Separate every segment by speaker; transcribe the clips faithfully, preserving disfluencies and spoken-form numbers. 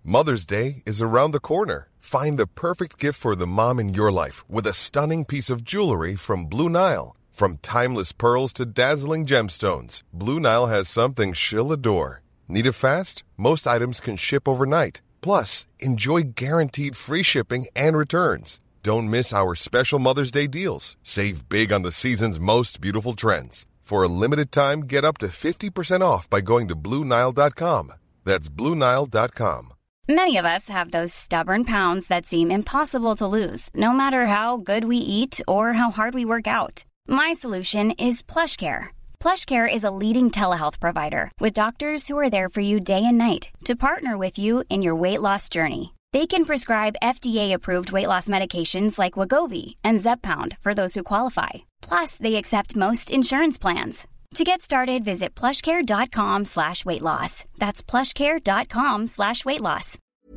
Speaker 1: Mother's Day is around the corner. Find the perfect gift for the mom in your life with a stunning piece of jewelry from Blue Nile. From timeless pearls to dazzling gemstones, Blue Nile has something she'll adore. Need it fast? Most items can ship overnight. Plus, enjoy guaranteed free shipping and returns. Don't miss our special Mother's Day deals. Save big on the season's most beautiful trends. For a limited time, get up to fifty percent off by going to Blue Nile dot com. That's Blue Nile dot com.
Speaker 2: Many of us have those stubborn pounds that seem impossible to lose, no matter how good we eat or how hard we work out. My solution is PlushCare. PlushCare is a leading telehealth provider with doctors who are there for you day and night to partner with you in your weight loss journey. They can prescribe F D A-approved weight loss medications like Wegovy and Zepbound for those who qualify. Plus, they accept most insurance plans. To get started, visit plushcare.com slash weight loss. That's plushcare.com slash weight loss.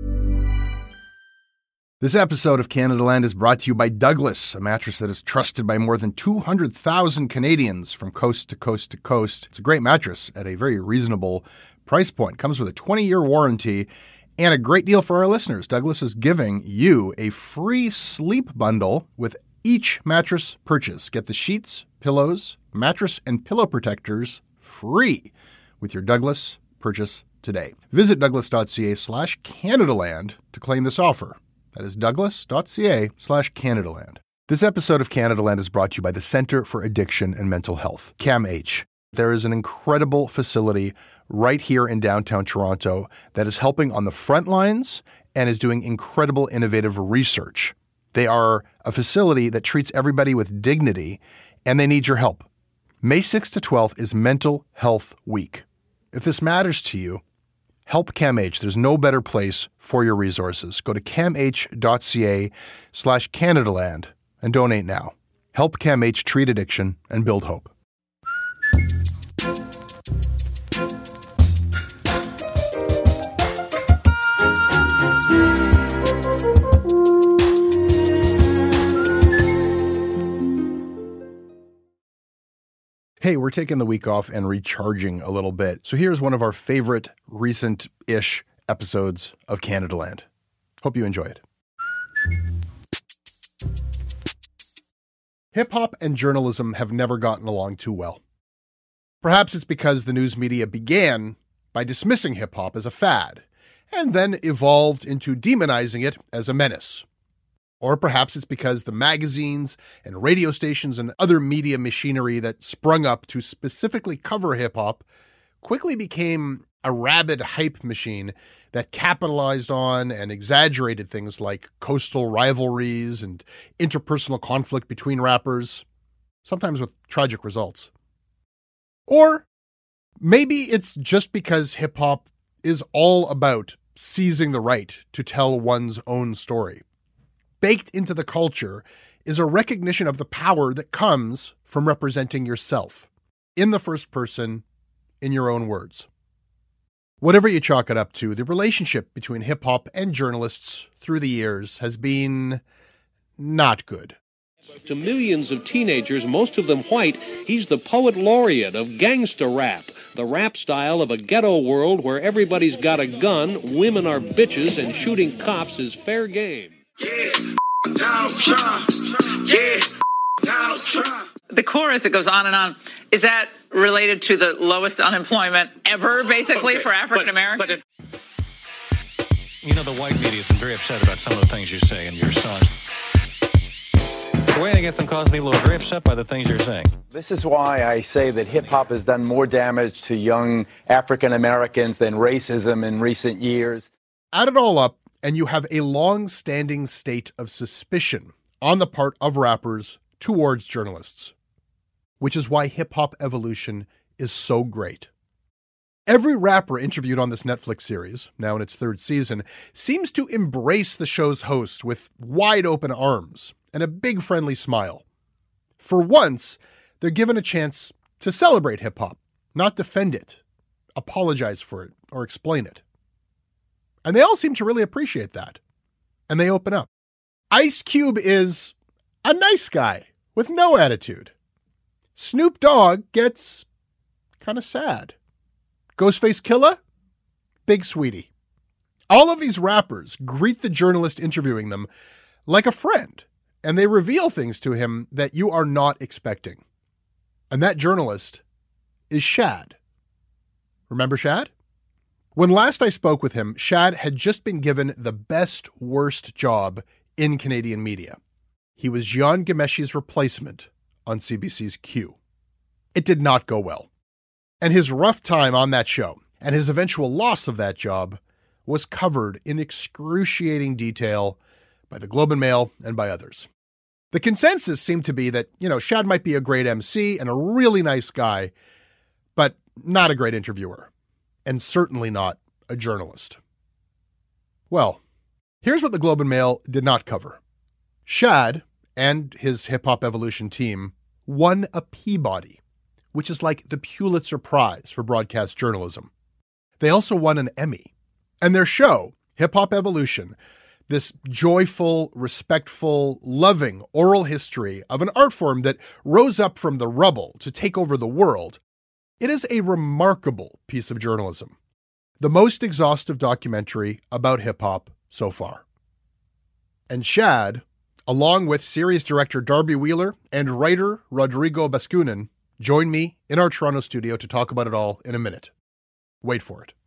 Speaker 3: This episode of Canada Land is brought to you by Douglas, a mattress that is trusted by more than two hundred thousand Canadians from coast to coast to coast. It's a great mattress at a very reasonable price point. Comes with a twenty-year warranty and a great deal for our listeners. Douglas is giving you a free sleep bundle with each mattress purchase. Get the sheets, pillows, mattress, and pillow protectors free with your Douglas purchase today. Visit douglas.ca slash Canadaland to claim this offer. That is douglas.ca slash Canadaland. This episode of Canada Land is brought to you by the Centre for Addiction and Mental Health, CAMH. There is an incredible facility right here in downtown Toronto that is helping on the front lines and is doing incredible innovative research. They are a facility that treats everybody with dignity, and they need your help. May sixth to twelfth is Mental Health Week. If this matters to you, help CAMH. There's no better place for your resources. Go to camh.ca slash Canadaland and donate now. Help CAMH treat addiction and build hope. Hey, we're taking the week off and recharging a little bit. So here's one of our favorite recent-ish episodes of Canada Land. Hope you enjoy it. Hip-hop and journalism have never gotten along too well. Perhaps it's because the news media began by dismissing hip-hop as a fad, and then evolved into demonizing it as a menace. Or perhaps it's because the magazines and radio stations and other media machinery that sprung up to specifically cover hip-hop quickly became a rabid hype machine that capitalized on and exaggerated things like coastal rivalries and interpersonal conflict between rappers, sometimes with tragic results. Or maybe it's just because hip-hop is all about seizing the right to tell one's own story. Baked into the culture is a recognition of the power that comes from representing yourself in the first person, in your own words. Whatever you chalk it up to, the relationship between hip-hop and journalists through the years has been not good.
Speaker 4: To millions of teenagers, most of them white, he's the poet laureate of gangsta rap, the rap style of a ghetto world where everybody's got a gun, women are bitches, and shooting cops is fair game.
Speaker 5: Yeah, Donald Trump. Yeah, Donald Trump.
Speaker 6: The chorus, it goes on and on. Is that related to the lowest unemployment ever, basically, okay, for African Americans?
Speaker 7: You know, the white media has been very upset about some of the things you say in your songs. The way I get them causing people are very upset by the things you're saying.
Speaker 8: This is why I say that hip-hop has done more damage to young African Americans than racism in recent years.
Speaker 3: Add it all up, and you have a long-standing state of suspicion on the part of rappers towards journalists, which is why hip-hop evolution is so great. Every rapper interviewed on this Netflix series, now in its third season, seems to embrace the show's host with wide-open arms and a big friendly smile. For once, they're given a chance to celebrate hip-hop, not defend it, apologize for it, or explain it. And they all seem to really appreciate that. And they open up. Ice Cube is a nice guy with no attitude. Snoop Dogg gets kind of sad. Ghostface Killah? Big sweetie. All of these rappers greet the journalist interviewing them like a friend, and they reveal things to him that you are not expecting. And that journalist is Shad. Remember Shad? When last I spoke with him, Shad had just been given the best worst job in Canadian media. He was Jian Ghomeshi's replacement on C B C's Q. It did not go well. And his rough time on that show and his eventual loss of that job was covered in excruciating detail by the Globe and Mail and by others. The consensus seemed to be that, you know, Shad might be a great M C and a really nice guy, but not a great interviewer, and certainly not a journalist. Well, here's what the Globe and Mail did not cover. Shad and his Hip Hop Evolution team won a Peabody, which is like the Pulitzer Prize for broadcast journalism. They also won an Emmy. And their show, Hip Hop Evolution, this joyful, respectful, loving oral history of an art form that rose up from the rubble to take over the world, it is a remarkable piece of journalism. The most exhaustive documentary about hip-hop so far. And Shad, along with series director Darby Wheeler and writer Rodrigo Baskunin, join me in our Toronto studio to talk about it all in a minute. Wait for it.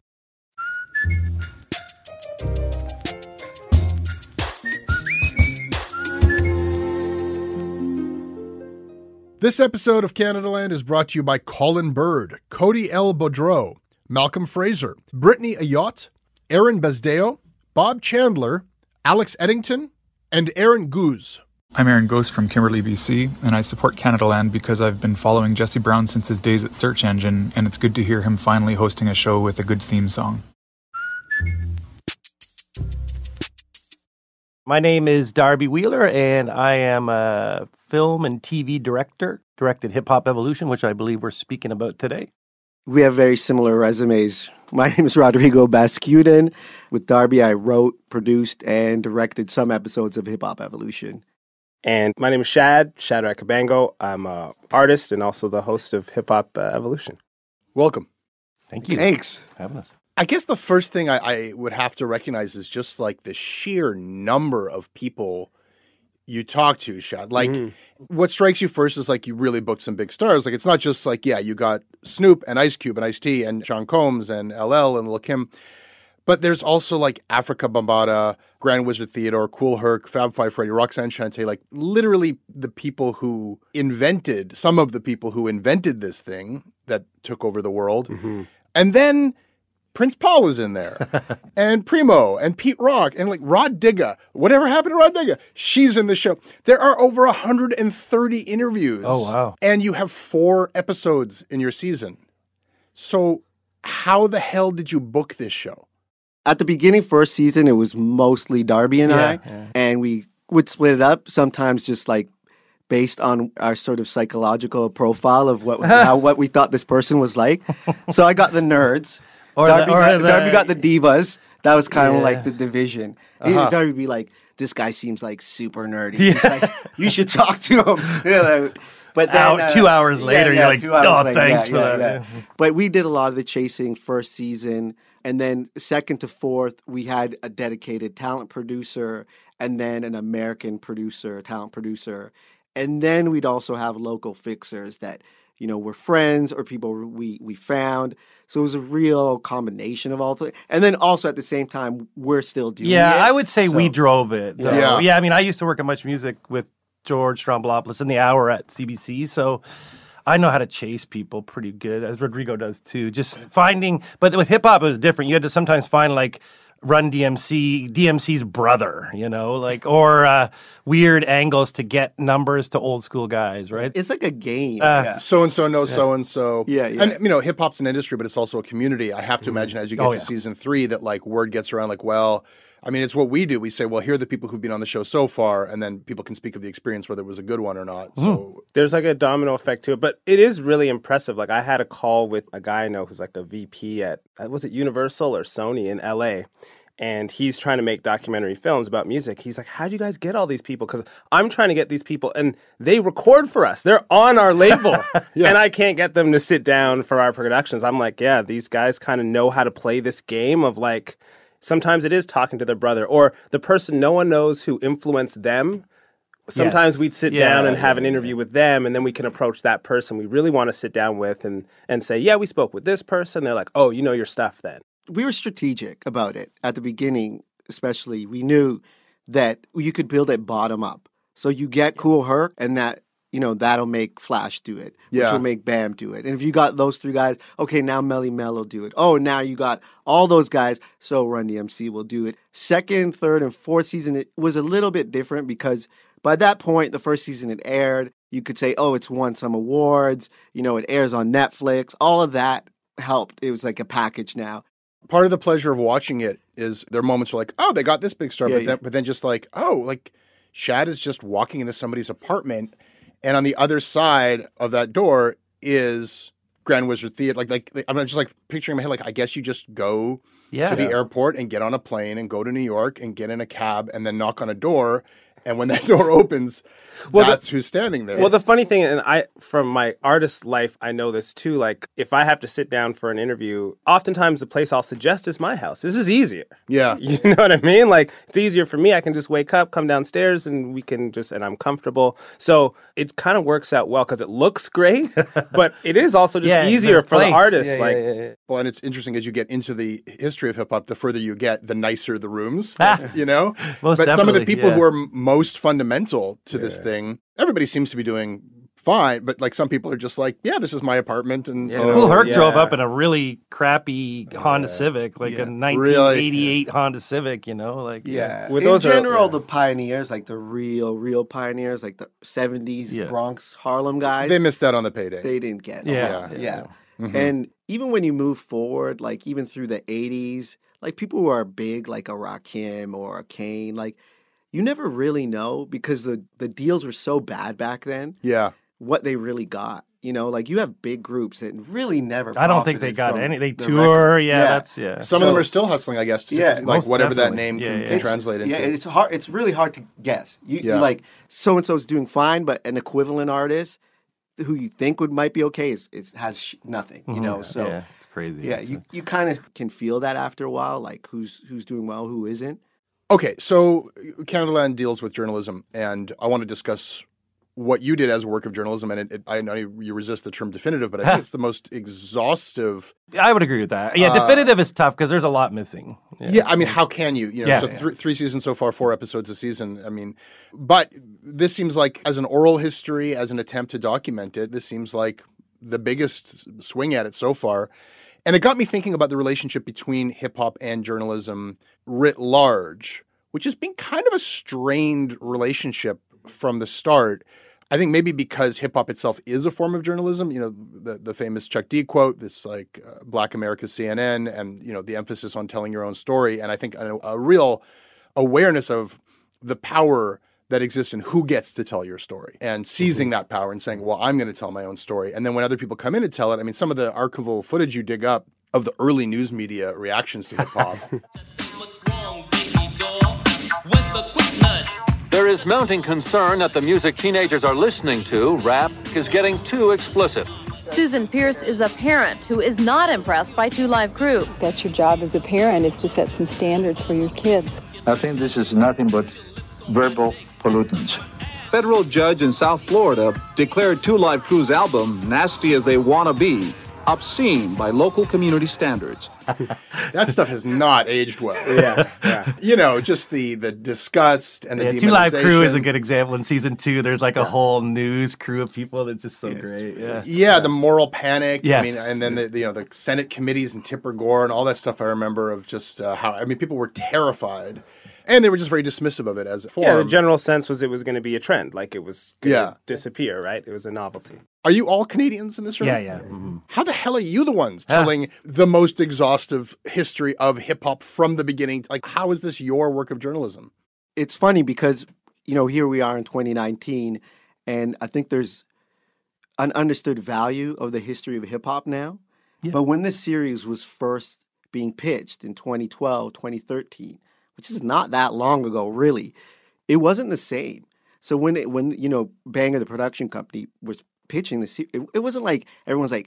Speaker 3: This episode of Canadaland is brought to you by Colin Bird, Cody L. Boudreau, Malcolm Fraser, Brittany Ayotte, Aaron Bezdeo, Bob Chandler, Alex Eddington, and Aaron Goose.
Speaker 9: I'm Aaron Goose from Kimberley, B C, and I support Canadaland because I've been following Jesse Brown since his days at Search Engine, and it's good to hear him finally hosting a show with a good theme song.
Speaker 10: My name is Darby Wheeler, and I am a film and T V director, directed Hip Hop Evolution, which I believe we're speaking about today.
Speaker 11: We have very similar resumes. My name is Rodrigo Baskunin. With Darby, I wrote, produced, and directed some episodes of Hip Hop Evolution.
Speaker 12: And my name is Shad, Shadrack Kabango. I'm an artist and also the host of Hip Hop uh, Evolution.
Speaker 3: Welcome.
Speaker 10: Thank you.
Speaker 11: Thanks.
Speaker 10: for having us.
Speaker 3: I guess the first thing I, I would have to recognize is just like the sheer number of people you talk to, Shad. Like, mm-hmm. what strikes you first is like you really booked some big stars. Like, it's not just like, yeah, you got Snoop and Ice Cube and Ice-T and Sean Combs and L L and Lil' Kim. But there's also like Africa Bambaataa, Grand Wizard Theodore, Kool Herc, Fab Five Freddy, Roxanne Shante, like literally the people who invented, some of the people who invented this thing that took over the world. Mm-hmm. And then Prince Paul is in there, and Primo, and Pete Rock, and like Rod Digga. Whatever happened to Rod Digga? She's in the show. There are over one hundred thirty interviews.
Speaker 10: Oh, wow.
Speaker 3: And you have four episodes in your season. So how the hell did you book this show?
Speaker 11: At the beginning, first season, it was mostly Darby and
Speaker 10: yeah,
Speaker 11: I,
Speaker 10: yeah.
Speaker 11: and we would split it up, sometimes just like based on our sort of psychological profile of what how, what we thought this person was like. So I got the nerds.
Speaker 10: Or
Speaker 11: Darby,
Speaker 10: the, or
Speaker 11: got,
Speaker 10: the,
Speaker 11: Darby got the divas. That was kind of
Speaker 10: yeah.
Speaker 11: like the division.
Speaker 3: Uh-huh.
Speaker 11: Darby would be like, this guy seems like super nerdy. Yeah. He's like, you should talk to him. You know, but then,
Speaker 10: Out,
Speaker 11: uh,
Speaker 10: two hours later,
Speaker 11: yeah, yeah,
Speaker 10: you're like, oh,
Speaker 11: later.
Speaker 10: thanks
Speaker 11: yeah,
Speaker 10: for
Speaker 11: yeah,
Speaker 10: that.
Speaker 11: Yeah. But we did a lot of the chasing first season. And then second to fourth, we had a dedicated talent producer and then an American producer, talent producer. And then we'd also have local fixers that, you know, were friends or people we, we found. So it was a real combination of all things. And then also at the same time, we're still doing
Speaker 10: yeah,
Speaker 11: it.
Speaker 10: Yeah, I would say
Speaker 11: so,
Speaker 10: we drove it. Though.
Speaker 3: Yeah.
Speaker 10: yeah, I mean, I used to work at Much Music with George Strombolopoulos in the hour at C B C, so I know how to chase people pretty good, as Rodrigo does too. Just finding, but with hip hop it was different. You had to sometimes find like Run D M C, D M C's brother, you know, like, or uh, weird angles to get numbers to old school guys, right?
Speaker 11: It's like a game.
Speaker 10: Uh,
Speaker 11: yeah.
Speaker 3: So-and-so knows yeah. so-and-so.
Speaker 11: Yeah, yeah.
Speaker 3: And, you know, hip-hop's an industry, but it's also a community. I have to mm-hmm. imagine as you get
Speaker 10: oh,
Speaker 3: to
Speaker 10: yeah.
Speaker 3: season three that, like, word gets around, like, well, I mean, it's what we do. We say, well, here are the people who've been on the show so far, and then people can speak of the experience, whether it was a good one or not. Mm. So
Speaker 12: there's, like, a domino effect to it, but it is really impressive. Like, I had a call with a guy I know who's, like, a V P at, was it Universal or Sony in L A, and he's trying to make documentary films about music. He's like, how'd you guys get all these people? Because I'm trying to get these people, and they record for us. They're on our label, yeah. and I can't get them to sit down for our productions. I'm like, yeah, these guys kind of know how to play this game of, like, sometimes it is talking to their brother or the person no one knows who influenced them. Sometimes
Speaker 10: Yes.
Speaker 12: we'd sit
Speaker 10: Yeah,
Speaker 12: down and have
Speaker 10: yeah,
Speaker 12: an interview with them, and then we can approach that person we really want to sit down with and, and say, yeah, we spoke with this person. They're like, oh, you know your stuff then.
Speaker 11: We were strategic about it at the beginning, especially. We knew that you could build it bottom up. So you get Kool Herc, and that, you know, that'll make Flash do it, which
Speaker 3: Yeah.
Speaker 11: will make Bam do it. And if you got those three guys, okay, now Melly Mel will do it. Oh, now you got all those guys, so Run D M C will do it. Second, third, and fourth season, it was a little bit different because by that point, the first season had aired. You could say, oh, it's won some awards. You know, it airs on Netflix. All of that helped. It was like a package now.
Speaker 3: Part of the pleasure of watching it is there are moments where like, oh, they got this big star,
Speaker 11: Yeah,
Speaker 3: but,
Speaker 11: yeah.
Speaker 3: then, but then just like, oh, like Shad is just walking into somebody's apartment, and on the other side of that door is Grand Wizard Theater. Like, like I'm just like picturing in my head, like, I guess you just go
Speaker 10: Yeah.
Speaker 3: to the
Speaker 10: Yeah.
Speaker 3: airport and get on a plane and go to New York and get in a cab and then knock on a door. And when that door opens,
Speaker 12: Well, the-
Speaker 3: that's who's standing there.
Speaker 12: Well, the funny thing, and I, from my artist life, I know this too. Like, if I have to sit down for an interview, oftentimes the place I'll suggest is my house. This is easier.
Speaker 3: Yeah.
Speaker 12: You know what I mean? Like, it's easier for me. I can just wake up, come downstairs, and we can just, and I'm comfortable. So it kind of works out well because it looks great, but it is also just
Speaker 10: Yeah,
Speaker 12: easier
Speaker 10: the
Speaker 12: for the
Speaker 10: place.
Speaker 12: artist.
Speaker 10: Yeah,
Speaker 12: like,
Speaker 10: yeah, yeah, yeah.
Speaker 3: Well, and it's interesting as you get into the history of hip hop, the further you get, the nicer the rooms, you know?
Speaker 10: Most
Speaker 3: but some of the
Speaker 10: definitely,
Speaker 3: people
Speaker 10: yeah.
Speaker 3: who are m- most fundamental to this thing, everybody seems to be doing fine, but like some people are just like, yeah, this is my apartment. And
Speaker 10: Yeah,
Speaker 3: you know,
Speaker 10: Kool Herc
Speaker 12: yeah.
Speaker 10: drove up in a really crappy Honda Civic, like a nineteen eighty-eight Honda Civic, you know? Like,
Speaker 11: Yeah.
Speaker 12: Well,
Speaker 11: In
Speaker 12: those are-
Speaker 11: general,
Speaker 12: yeah.
Speaker 11: the pioneers, like the real, real pioneers, like the seventies
Speaker 10: Yeah.
Speaker 11: Bronx Harlem guys,
Speaker 3: they missed out on the payday.
Speaker 11: they didn't get it.
Speaker 10: Yeah.
Speaker 11: Yeah.
Speaker 10: Yeah.
Speaker 3: Mhm.
Speaker 11: And even when you move forward, like even through the eighties, like people who are big, like a Rakim or a Kane, like you never really know because the, the deals were so bad back then,
Speaker 3: yeah.
Speaker 11: what they really got. You know, like you have big groups that really never
Speaker 10: I don't think they
Speaker 11: profited
Speaker 10: got
Speaker 11: from
Speaker 10: any. They
Speaker 11: the
Speaker 10: tour,
Speaker 11: record.
Speaker 10: yeah, that's, yeah.
Speaker 3: Some of them
Speaker 11: So-
Speaker 3: are still hustling, I guess, to,
Speaker 11: Yeah,
Speaker 3: like
Speaker 10: most
Speaker 3: whatever that
Speaker 10: definitely.
Speaker 3: name
Speaker 10: Yeah,
Speaker 3: can,
Speaker 10: yeah.
Speaker 3: can
Speaker 10: It's-
Speaker 3: translate into.
Speaker 11: Yeah, it's hard. It's really hard to guess. You,
Speaker 3: Yeah.
Speaker 11: you like so and so's doing fine, but an equivalent artist who you think would might be okay is, is has sh- nothing. You know, so
Speaker 10: Mm-hmm. yeah, it's crazy.
Speaker 11: yeah, you, you kind of can feel that after a while, like who's who's doing well, who isn't.
Speaker 3: Okay, so Canada Land deals with journalism, and I want to discuss what you did as a work of journalism. And it, it, I know you resist the term definitive, but I think it's the most exhaustive.
Speaker 10: I would agree with that. Yeah, definitive is tough because there's a lot missing.
Speaker 3: Yeah. I mean, how can you? You know,
Speaker 10: Yeah.
Speaker 3: so th- three seasons so far, four episodes a season. I mean, but this seems like, as an oral history, as an attempt to document it, this seems like the biggest swing at it so far. And it got me thinking about the relationship between hip hop and journalism writ large, which has been kind of a strained relationship from the start. I think maybe because hip hop itself is a form of journalism, you know, the, the famous Chuck D quote, this like uh, Black America's C N N, and, you know, the emphasis on telling your own story. And I think a, a real awareness of the power that exists in who gets to tell your story and seizing that power and saying, well, I'm going to tell my own story. And then when other people come in to tell it, I mean, some of the archival footage you dig up of the early news media reactions to hip hop.
Speaker 7: There is mounting concern that the music teenagers are listening to, rap, is getting too explicit.
Speaker 13: Susan Pierce is a parent who is not impressed by Two Live Crew.
Speaker 14: That's your job as a parent, is to set some standards for your kids.
Speaker 15: I think this is nothing but verbal pollutants.
Speaker 16: Federal judge in South Florida declared Two Live Crew's album, Nasty as They Wanna Be, obscene by local community standards.
Speaker 3: That stuff has not aged well.
Speaker 12: Yeah, yeah.
Speaker 3: You know, just the the disgust and the
Speaker 10: Yeah,
Speaker 3: demonization.
Speaker 10: Two Live Crew is a good example. In season two, there's like a whole news crew of people that's just so great. Yeah.
Speaker 3: Yeah, the moral panic.
Speaker 10: Yes.
Speaker 3: I mean, and then the, the you know the Senate committees and Tipper Gore and all that stuff. I remember of just uh, how I mean, people were terrified, and they were just very dismissive of it as a form.
Speaker 12: Yeah, the general sense was it was going to be a trend, like it was going to
Speaker 3: Yeah.
Speaker 12: disappear, right? It was a novelty.
Speaker 3: Are you all Canadians in this room?
Speaker 10: Yeah, yeah. Mm-hmm.
Speaker 3: How the hell are you the ones telling the most exhaustive history of hip hop from the beginning? Like, how is this your work of journalism?
Speaker 11: It's funny because, you know, here we are in twenty nineteen, and I think there's an understood value of the history of hip hop now.
Speaker 10: Yeah.
Speaker 11: But when this series was first being pitched in twenty twelve, twenty thirteen, which is not that long ago, really, it wasn't the same. So when it, when you know Banger, the production company, was pitching this, it, it wasn't like everyone's like,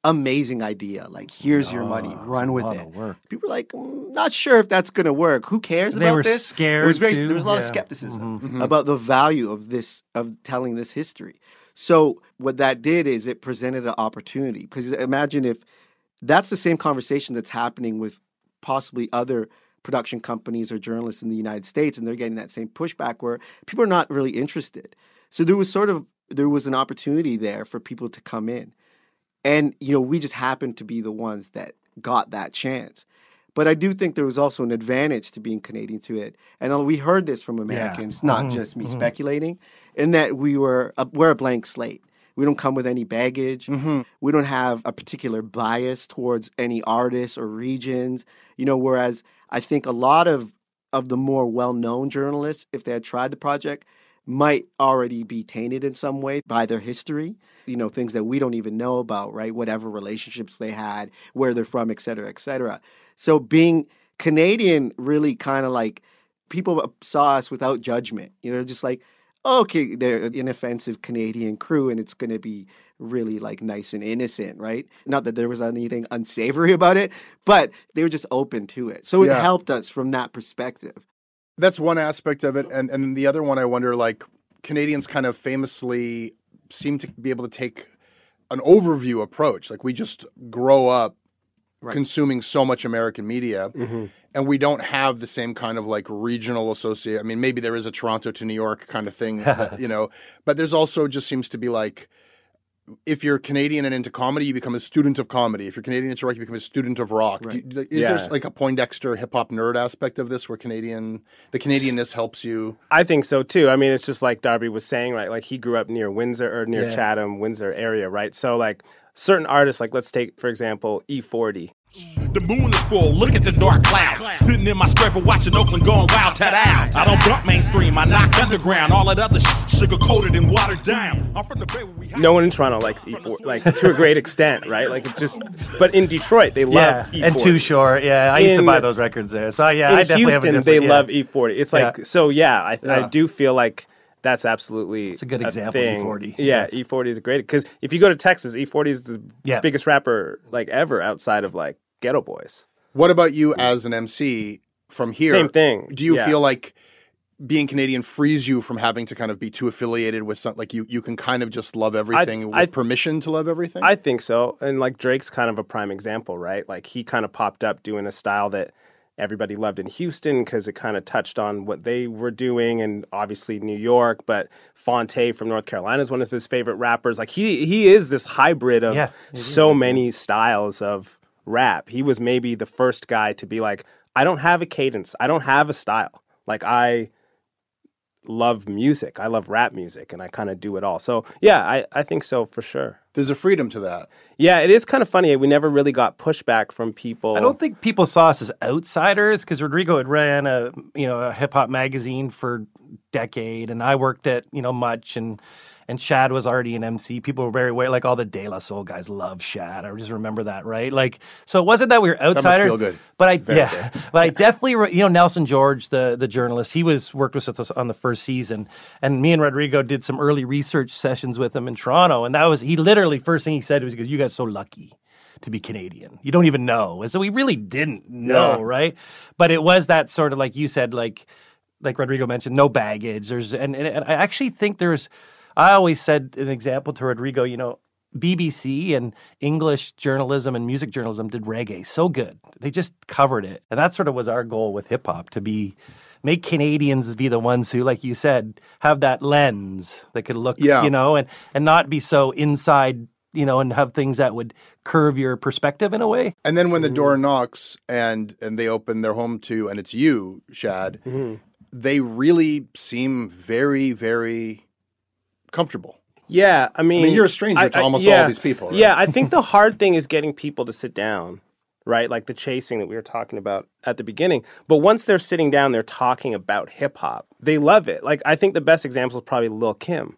Speaker 11: amazing idea. Like, here's your money, run with
Speaker 10: lot
Speaker 11: it.
Speaker 10: of work.
Speaker 11: People were like, mm, not sure if that's going to work. Who cares
Speaker 10: They
Speaker 11: about
Speaker 10: were
Speaker 11: this?
Speaker 10: scared
Speaker 11: It was very,
Speaker 10: too.
Speaker 11: there was a lot of
Speaker 10: Yeah.
Speaker 11: skepticism
Speaker 10: Mhm.
Speaker 11: about the value of this, of telling this history. So what that did is it presented an opportunity. Because imagine if that's the same conversation that's happening with possibly other production companies or journalists in the United States, and they're getting that same pushback where people are not really interested. So there was sort of, there was an opportunity there for people to come in. And, you know, we just happened to be the ones that got that chance. But I do think there was also an advantage to being Canadian to it. And we heard this from Americans, not
Speaker 10: Mhm,
Speaker 11: just me
Speaker 10: mhm.
Speaker 11: speculating, in that we were, a, we're a blank slate. We don't come with any baggage. We don't have a particular bias towards any artists or regions. You know, whereas I think a lot of, of the more well-known journalists, if they had tried the project, might already be tainted in some way by their history, you know, things that we don't even know about, right? Whatever relationships they had, where they're from, et cetera, et cetera. So being Canadian really kind of like, people saw us without judgment. You know, just like, oh, okay, they're an inoffensive Canadian crew and it's going to be really like nice and innocent, right? Not that there was anything unsavory about it, but they were just open to it. So it
Speaker 3: Yeah.
Speaker 11: helped us from that perspective.
Speaker 3: That's one aspect of it. And and the other one, I wonder, like, Canadians kind of famously seem to be able to take an overview approach. Like, we just grow up
Speaker 11: Right.
Speaker 3: consuming so much American media, and we don't have the same kind of, like, regional associate. I mean, maybe there is a Toronto to New York kind of thing, that, you know, but there's also just seems to be like, if you're Canadian and into comedy, you become a student of comedy. If you're Canadian into rock, you become a student of rock. Do
Speaker 11: Right.
Speaker 3: you- is
Speaker 12: Yeah.
Speaker 3: there like a Poindexter hip hop nerd aspect of this, where Canadian the Canadianness helps you?
Speaker 12: I think so too. I mean, it's just like Darby was saying, right? Like he grew up near Windsor or near
Speaker 10: Yeah.
Speaker 12: Chatham, Windsor area, right? So like certain artists, like let's take for example E forty.
Speaker 17: The moon is full, look at the dark clouds. Sitting in my scraper watching Oakland going wild, ta-down. I don't bump mainstream, I knock underground. All that other shit sugar-coated and watered down. I'm from the Bay where we have...
Speaker 12: No one in Toronto likes E forty, like to a great extent, right? Like it's just, but in Detroit they love
Speaker 10: Yeah,
Speaker 12: E forty.
Speaker 10: and Too Short. Yeah, I used to
Speaker 12: In-
Speaker 10: buy those records there. So yeah,
Speaker 12: in
Speaker 10: I definitely have a
Speaker 12: Houston,
Speaker 10: different,
Speaker 12: they
Speaker 10: yeah.
Speaker 12: love E forty. It's like
Speaker 10: Yeah.
Speaker 12: so. Yeah, I, I
Speaker 10: Yeah.
Speaker 12: do feel like that's absolutely it's
Speaker 10: a good example,
Speaker 12: thing.
Speaker 10: E forty.
Speaker 12: Yeah, E forty is great because if you go to Texas, E forty is the
Speaker 10: Yeah.
Speaker 12: biggest rapper like ever outside of like Ghetto Boys.
Speaker 3: What about you as an M C from here?
Speaker 12: Same thing.
Speaker 3: Do you
Speaker 12: Yeah.
Speaker 3: feel like being Canadian frees you from having to kind of be too affiliated with something? Like you, you can kind of just love everything with
Speaker 12: I-
Speaker 3: permission to love everything?
Speaker 12: I think so. And like Drake's kind of a prime example, right? Like he kind of popped up doing a style that everybody loved in Houston because it kind of touched on what they were doing, and obviously New York. But Fonte from North Carolina is one of his favorite rappers. Like he he is this hybrid of
Speaker 10: Yeah,
Speaker 12: so many styles of rap. He was maybe the first guy to be like, I don't have a cadence. I don't have a style. Like I love music. I love rap music and I kind of do it all. So yeah, I, I think so for sure.
Speaker 3: There's a freedom to that.
Speaker 12: Yeah, it is kind of funny. We never really got pushback from people.
Speaker 10: I don't think people saw us as outsiders because Rodrigo had ran a you know a hip hop magazine for a decade, and I worked at you know Much, and and Shad was already an M C. People were very aware, like all the De La Soul guys love Shad. I just remember that, right? Like, so it wasn't that we were
Speaker 3: must
Speaker 10: outsiders.
Speaker 3: feel good.
Speaker 10: But I
Speaker 12: Very
Speaker 10: yeah, but I definitely re- you know Nelson George, the the journalist, he was worked with us on the first season, and me and Rodrigo did some early research sessions with him in Toronto, and that was he literally first thing he said was he goes, "You guys are so lucky to be Canadian. You don't even know." And so we really didn't know,
Speaker 3: Yeah.
Speaker 10: right? But it was that sort of like you said, like like Rodrigo mentioned, no baggage. There's and, and, and I actually think there's I always said an example to Rodrigo, you know, B B C and English journalism and music journalism did reggae so good. They just covered it. And that sort of was our goal with hip hop, to be make Canadians be the ones who, like you said, have that lens that could look,
Speaker 3: Yeah.
Speaker 10: you know, and and not be so inside, you know, and have things that would curve your perspective in a way.
Speaker 3: And then when the door knocks and and they open their home to, and it's you, Shad, they really seem very, very comfortable.
Speaker 12: Yeah, I mean,
Speaker 3: you're a stranger to almost all these people, right?
Speaker 12: Yeah, I think the hard thing is getting people to sit down, right? Like the chasing that we were talking about at the beginning. But once they're sitting down, they're talking about hip hop. They love it. Like I think the best example is probably Lil' Kim.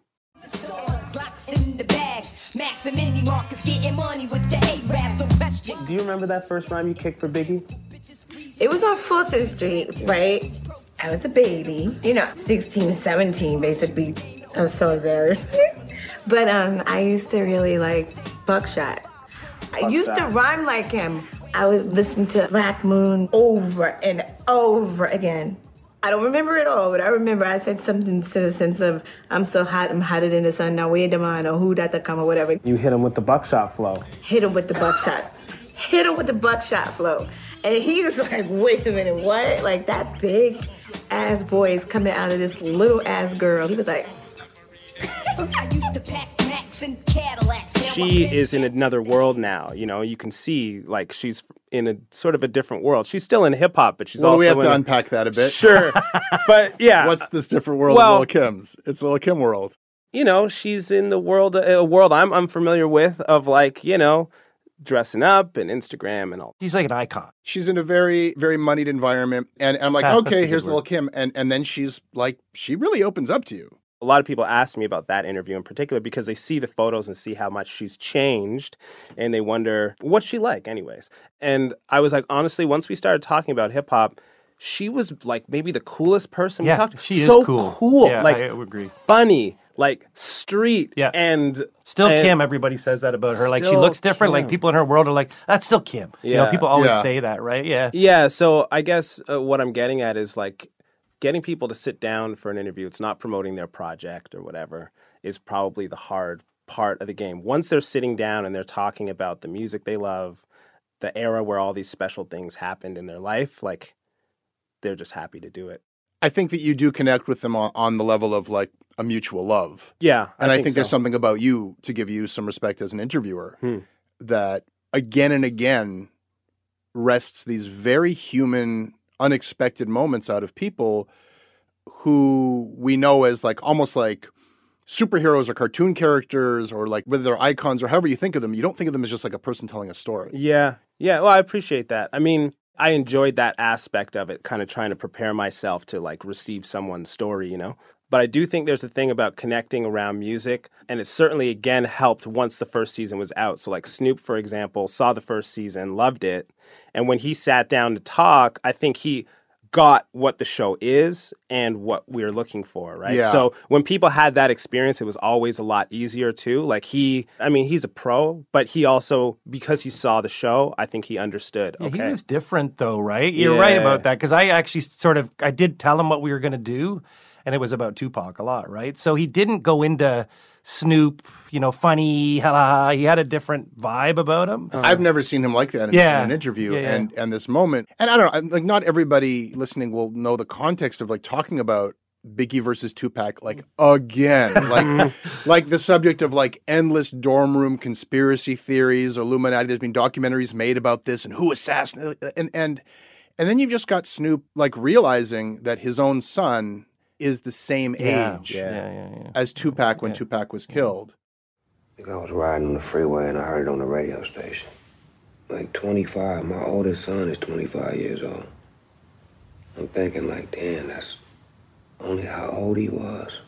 Speaker 12: Do you remember that first rhyme you kicked for Biggie?
Speaker 18: It was on Fulton Street, right? I was a baby, you know, sixteen, seventeen, basically. I was so embarrassed. But um, I used to really like Buckshot. I used to rhyme like him. I would listen to Black Moon over and over again. I don't remember it all, but I remember I said something to the sense of, I'm so hot, I'm hotter than the sun, now where the man, or who that to come, or whatever.
Speaker 12: You hit him with the buckshot flow.
Speaker 18: Hit him with the buckshot. Hit him with the buckshot flow. And he was like, wait a minute, what? Like that big ass voice coming out of this little ass girl. He was like,
Speaker 19: I used to pack Macs and Cadillacs.
Speaker 12: She is in another world now. You know, you can see like she's in a sort of a different world. She's still in hip hop, but she's
Speaker 3: well,
Speaker 12: also
Speaker 3: we have to
Speaker 12: in
Speaker 3: unpack that a bit.
Speaker 12: Sure, but yeah,
Speaker 3: what's this different world
Speaker 12: well,
Speaker 3: of Lil Kim's? It's Lil Kim world.
Speaker 12: You know, she's in the world, a world I'm unfamiliar with, of like, you know, dressing up and Instagram and all.
Speaker 10: She's like an icon.
Speaker 3: She's in a very, very moneyed environment, and, and I'm like,
Speaker 10: Ah,
Speaker 3: okay,
Speaker 10: that's a
Speaker 3: here's
Speaker 10: good
Speaker 3: Lil Kim, and and then she's like, she really opens up to you.
Speaker 12: A lot of people ask me about that interview in particular because they see the photos and see how much she's changed and they wonder, what's she like anyways? And I was like, honestly, once we started talking about hip hop, she was like maybe the coolest person
Speaker 10: Yeah,
Speaker 12: we talked to.
Speaker 10: she is
Speaker 12: so
Speaker 10: cool.
Speaker 12: cool.
Speaker 10: Yeah,
Speaker 12: like
Speaker 10: I would agree.
Speaker 12: funny, like street.
Speaker 10: Yeah.
Speaker 12: And
Speaker 10: Still
Speaker 12: and
Speaker 10: Kim, everybody says that about her. Like she
Speaker 12: still
Speaker 10: looks different.
Speaker 12: Kim.
Speaker 10: Like people in her world are like, that's still Kim. You know,
Speaker 12: Yeah.
Speaker 10: people always
Speaker 12: Yeah.
Speaker 10: say that, right? Yeah.
Speaker 12: Yeah, so I guess uh, what I'm getting at is like getting people to sit down for an interview. It's not promoting their project or whatever, is probably the hard part of the game. Once they're sitting down and they're talking about the music they love, the era where all these special things happened in their life, like they're just happy to do it.
Speaker 3: I think that you do connect with them on, on the level of like a mutual love.
Speaker 12: Yeah, I
Speaker 3: and I
Speaker 12: think
Speaker 3: think there's
Speaker 12: so.
Speaker 3: something about you, to give you some respect as an interviewer,
Speaker 12: Hmm.
Speaker 3: that again and again wrests these very human, unexpected moments out of people who we know as like almost like superheroes or cartoon characters, or like whether they're icons or however you think of them. You don't think of them as just like a person telling a story.
Speaker 12: Yeah, yeah, well, I appreciate that. I mean, I enjoyed that aspect of it, kind of trying to prepare myself to like receive someone's story, you know? But I do think there's a thing about connecting around music, and it certainly, again, helped once the first season was out. So like Snoop, for example, saw the first season, loved it, and when he sat down to talk, I think he got what the show is and what we're looking for, right?
Speaker 3: Yeah.
Speaker 12: So when people had that experience, it was always a lot easier too. Like he, I mean, he's a pro, but he also, because he saw the show, I think he understood.
Speaker 10: Yeah,
Speaker 12: Okay.
Speaker 10: he was different though, right? You're right
Speaker 12: Yeah.
Speaker 10: about that, because I actually sort of, I did tell him what we were going to do, and it was about Tupac a lot, right? So he didn't go into Snoop, you know, funny, ha, ha, ha. He had a different vibe about him.
Speaker 3: I've never seen him like that in,
Speaker 10: Yeah.
Speaker 3: in an interview,
Speaker 10: Yeah, yeah.
Speaker 3: and and this moment. And I don't know, like not everybody listening will know the context of like talking about Biggie versus Tupac like again, like like the subject of like endless dorm room conspiracy theories, Illuminati. There's been documentaries made about this and who assassinated, and and and then you've just got Snoop like realizing that his own son is the same
Speaker 10: Yeah.
Speaker 3: age
Speaker 10: Yeah, yeah, yeah.
Speaker 3: as Tupac when Tupac was killed.
Speaker 20: I think I was riding on the freeway and I heard it on the radio station. Like twenty-five, my oldest son is twenty-five years old. I'm thinking like, damn, that's only how old he was.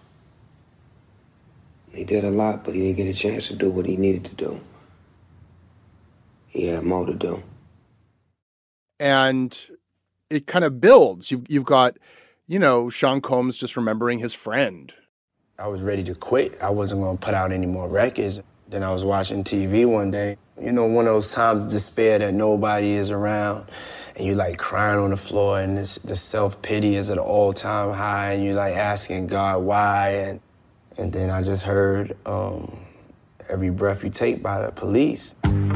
Speaker 20: He did a lot, but he didn't get a chance to do what he needed to do. He had more to do.
Speaker 3: And it kind of builds. You've, you've got, you know, Sean Combs just remembering his friend.
Speaker 21: I was ready to quit. I wasn't going to put out any more records. Then I was watching T V one day. You know, one of those times of despair that nobody is around, and you're like crying on the floor, and this, the self-pity is at an all-time high, and you're like asking God why. And, and then I just heard um, Every Breath You Take by the Police.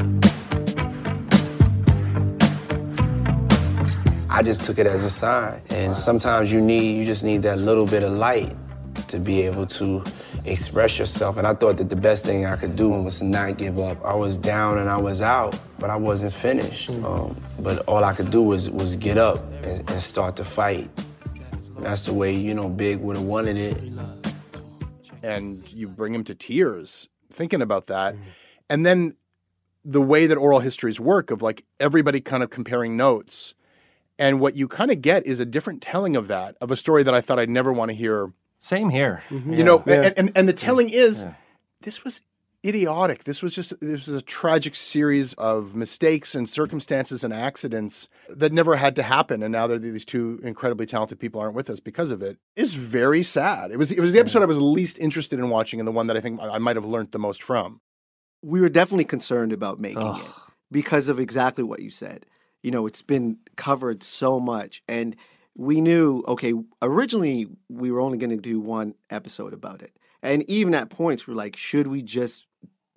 Speaker 21: I just took it as a sign. And sometimes you need, you just need that little bit of light to be able to express yourself. And I thought that the best thing I could do was to not give up. I was down and I was out, but I wasn't finished. Um, but all I could do was, was get up and, and start to fight. And that's the way, you know, Big would have wanted it.
Speaker 3: And you bring him to tears thinking about that. And then the way that oral histories work of like everybody kind of comparing notes. And what you kind of get is a different telling of that, of a story that I thought I'd never want to hear.
Speaker 10: Same here.
Speaker 3: You know, and, and, and the telling is, this was idiotic. This was just, this was a tragic series of mistakes and circumstances and accidents that never had to happen. And now there these two incredibly talented people aren't with us because of it. It's very sad. It was, it was the episode I was least interested in watching and the one that I think I might have learned the most from.
Speaker 11: We were definitely concerned about making Ugh. it because of exactly what you said. You know, it's been covered so much. And we knew, okay, originally we were only going to do one episode about it. And even at points, we're like, should we just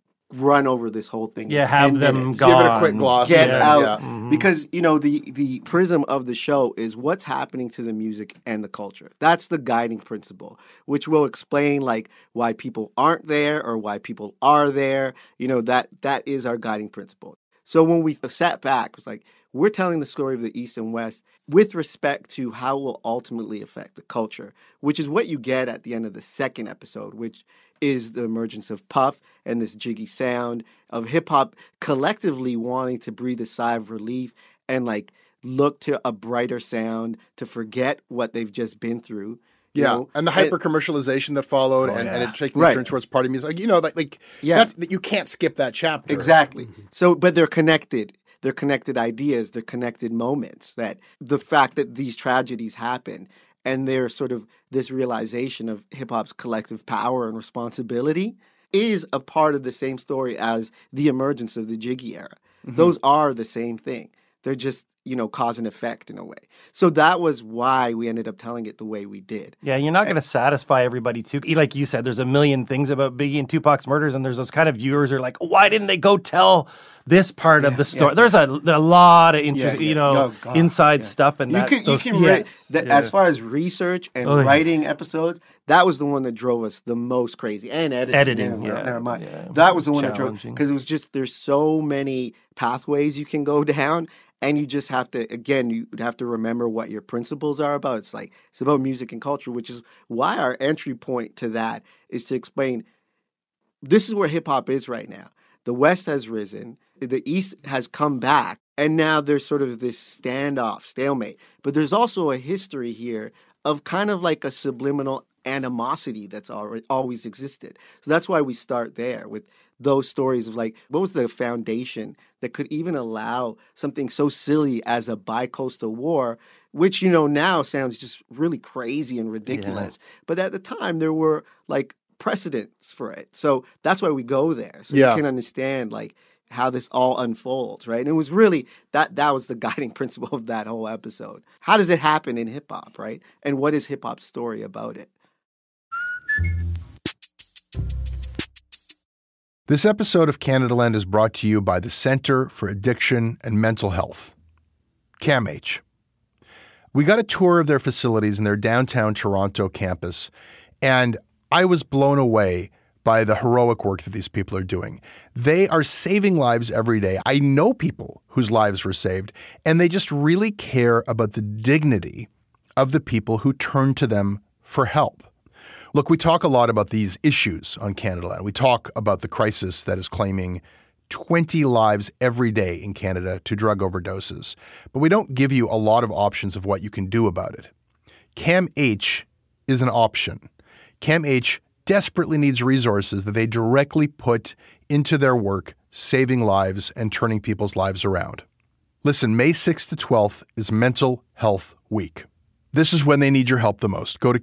Speaker 11: run over this whole thing?
Speaker 10: Yeah, have them
Speaker 11: minutes?
Speaker 10: gone.
Speaker 3: Give it a quick gloss.
Speaker 11: Get
Speaker 3: yeah,
Speaker 11: out.
Speaker 3: Yeah.
Speaker 11: Mm-hmm. Because, you know, the, the prism of the show is what's happening to the music and the culture. That's the guiding principle, which will explain, like, why people aren't there or why people are there. You know, that that is our guiding principle. So when we sat back, it was like, we're telling the story of the East and West with respect to how it will ultimately affect the culture, which is what you get at the end of the second episode, which is the emergence of Puff and this jiggy sound of hip-hop collectively wanting to breathe a sigh of relief and, like, look to a brighter sound to forget what they've just been through. You
Speaker 3: yeah,
Speaker 11: know?
Speaker 3: and the hyper commercialization that followed, oh, and, yeah. and it taking
Speaker 11: right.
Speaker 3: a turn towards party music, like, you know, like, like
Speaker 11: yeah.
Speaker 3: that's, you can't skip that chapter.
Speaker 11: Exactly. Mm-hmm. So, but they're connected. They're connected ideas. They're connected moments. That the fact that these tragedies happen, and there's sort of this realization of hip hop's collective power and responsibility, is a part of the same story as the emergence of the Jiggy era. Mm-hmm. Those are the same thing. They're just, you know, cause and effect in a way. So that was why we ended up telling it the way we did.
Speaker 10: Yeah, you're not going to satisfy everybody too. Like you said, there's a million things about Biggie and Tupac's murders, and there's those kind of viewers who are like, why didn't they go tell this part yeah, of the story? Yeah. There's a, a lot of inter- yeah, yeah. you know oh, inside yeah. stuff, and
Speaker 11: you
Speaker 10: that,
Speaker 11: can
Speaker 10: those,
Speaker 11: you can
Speaker 10: yes,
Speaker 11: re- that,
Speaker 10: yeah.
Speaker 11: as far as research and oh, writing yeah. episodes, that was the one that drove us the most crazy. And editing,
Speaker 10: editing,
Speaker 11: never,
Speaker 10: yeah,
Speaker 11: never mind.
Speaker 10: Yeah.
Speaker 11: That was the one that drove, because it was just there's so many pathways you can go down. And you just have to, again, you have to remember what your principles are about. It's like, it's about music and culture, which is why our entry point to that is to explain this is where hip hop is right now. The West has risen, the East has come back, and now there's sort of this standoff, stalemate. But there's also a history here of kind of like a subliminal animosity that's already, always existed. So that's why we start there with those stories of like, what was the foundation that could even allow something so silly as a bi-coastal war, which, you know, now sounds just really crazy and ridiculous. Yeah. But at the time, there were like precedents for it. So that's why we go there. So yeah. you can understand like how this all unfolds, right? And it was really, that that was the guiding principle of that whole episode. How does it happen in hip hop, right? And what is hip hop's story about it?
Speaker 3: This episode of Canadaland is brought to you by the Centre for Addiction and Mental Health, CAMH. We got a tour of their facilities in their downtown Toronto campus, and I was blown away by the heroic work that these people are doing. They are saving lives every day. I know people whose lives were saved, and they just really care about the dignity of the people who turn to them for help. Look, we talk a lot about these issues on Canadaland. We talk about the crisis that is claiming twenty lives every day in Canada to drug overdoses, but we don't give you a lot of options of what you can do about it. CAMH is an option. CAMH desperately needs resources that they directly put into their work, saving lives and turning people's lives around. Listen, May sixth to twelfth is Mental Health Week. This is when they need your help the most. Go to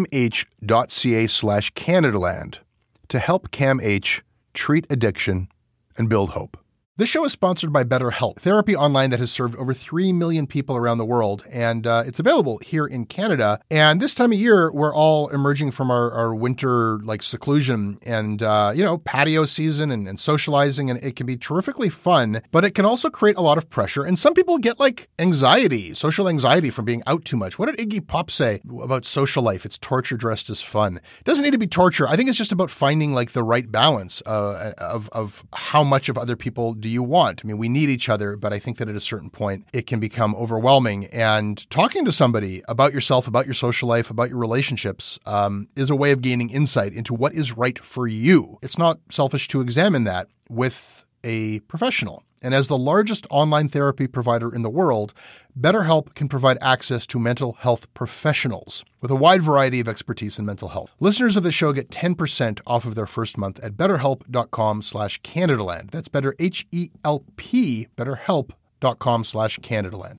Speaker 3: camh.ca slash Canadaland to help CAMH treat addiction and build hope. This show is sponsored by BetterHelp, therapy online that has served over three million people around the world, and uh, it's available here in Canada. And this time of year, we're all emerging from our, our winter like seclusion and, uh, you know, patio season and, and socializing, and it can be terrifically fun, but it can also create a lot of pressure. And some people get like anxiety, social anxiety from being out too much. What did Iggy Pop say about social life? It's torture dressed as fun. It doesn't need to be torture. I think it's just about finding like the right balance uh, of, of how much of other people do you want. I mean, we need each other, but I think that at a certain point, it can become overwhelming. And talking to somebody about yourself, about your social life, about your relationships um, is a way of gaining insight into what is right for you. It's not selfish to examine that with a professional. And as the largest online therapy provider in the world, BetterHelp can provide access to mental health professionals with a wide variety of expertise in mental health. Listeners of the show get ten percent off of their first month at betterhelp.com slash Canadaland. That's better, H E L P, betterhelp.com slash Canadaland.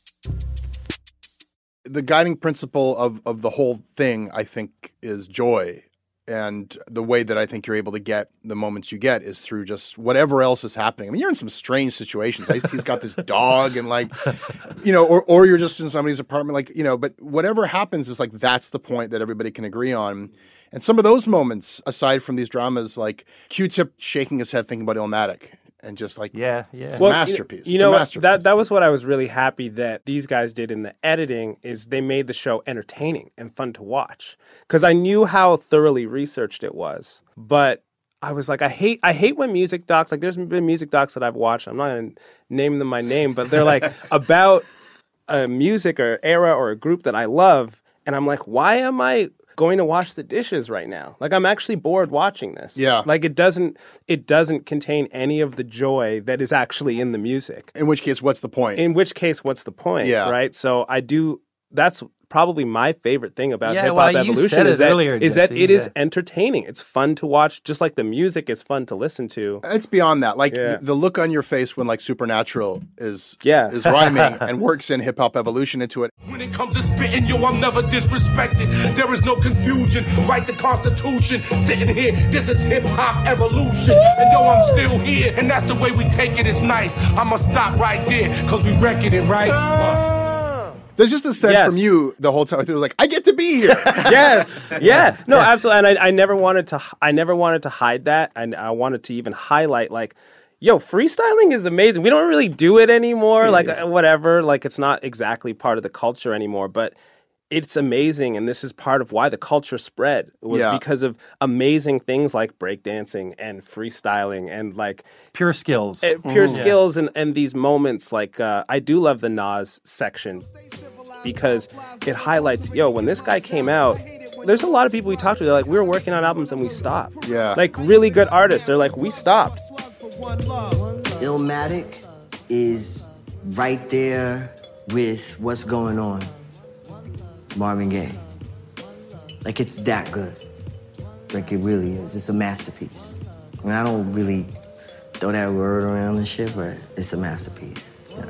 Speaker 3: The guiding principle of, of the whole thing, I think, is joy. And the way that I think you're able to get the moments you get is through just whatever else is happening. I mean, you're in some strange situations. Ice-T's got this dog and like, you know, or, or you're just in somebody's apartment, like, you know, but whatever happens is like, that's the point that everybody can agree on. And some of those moments, aside from these dramas, like Q-Tip shaking his head thinking about Illmatic. And just like,
Speaker 10: yeah, yeah.
Speaker 3: it's
Speaker 12: Well,
Speaker 3: a masterpiece.
Speaker 12: You
Speaker 3: it's
Speaker 12: know,
Speaker 3: a
Speaker 12: what?
Speaker 3: masterpiece.
Speaker 12: that that was what I was really happy that these guys did in the editing is they made the show entertaining and fun to watch. Because I knew how thoroughly researched it was, but I was like, I hate I hate when music docs, like there's been music docs that I've watched. I'm not going to name them by name, but they're like about a music or era or a group that I love, and I'm like, why am I going to wash the dishes right now? Like, I'm actually bored watching this.
Speaker 3: Yeah.
Speaker 12: Like, it doesn't it doesn't contain any of the joy that is actually in the music.
Speaker 3: In which case, what's the point?
Speaker 12: In which case, what's the point?
Speaker 3: Yeah.
Speaker 12: Right? So I do, that's probably my favorite thing about
Speaker 10: Yeah,
Speaker 12: Hip Hop
Speaker 10: well, you
Speaker 12: Evolution
Speaker 10: said
Speaker 12: is
Speaker 10: it
Speaker 12: that,
Speaker 10: earlier,
Speaker 12: is that
Speaker 10: Jesse,
Speaker 12: it is
Speaker 10: yeah.
Speaker 12: entertaining. It's fun to watch, just like the music is fun to listen to.
Speaker 3: It's beyond that. Like
Speaker 12: Yeah.
Speaker 3: th- the look on your face when like Supernatural is
Speaker 12: Yeah.
Speaker 3: is rhyming and works in Hip Hop Evolution into it.
Speaker 17: When it comes to spitting, yo, I'm never disrespected. There is no confusion. Write the Constitution. Sitting here, this is hip hop evolution. And yo, I'm still here. And that's the way we take it. It's nice. I'ma stop right there, cause we wrecking it, right?
Speaker 3: There's just a sense
Speaker 12: Yes.
Speaker 3: from you the whole time. It was like, I get to be here.
Speaker 12: Yes. Yeah. No, absolutely. And I, I never wanted to I never wanted to hide that. And I wanted to even highlight like, yo, freestyling is amazing. We don't really do it anymore. Like uh, whatever. Like it's not exactly part of the culture anymore, but it's amazing, and this is part of why the culture spread. It was
Speaker 3: Yeah.
Speaker 12: because of amazing things like breakdancing and freestyling and like
Speaker 10: Pure skills.
Speaker 12: uh, pure
Speaker 10: Mhm.
Speaker 12: skills and, and these moments. Like uh, I do love the Nas section because it highlights, yo, when this guy came out, there's a lot of people we talked to. They're like, we were working on albums and we stopped.
Speaker 3: Yeah.
Speaker 12: Like really good artists. They're like, we stopped.
Speaker 1: Illmatic is right there with what's going on. Marvin Gaye. Like, it's that good. Like, it really is. It's a masterpiece. And I don't really throw that word around and shit, but it's a masterpiece. Yeah.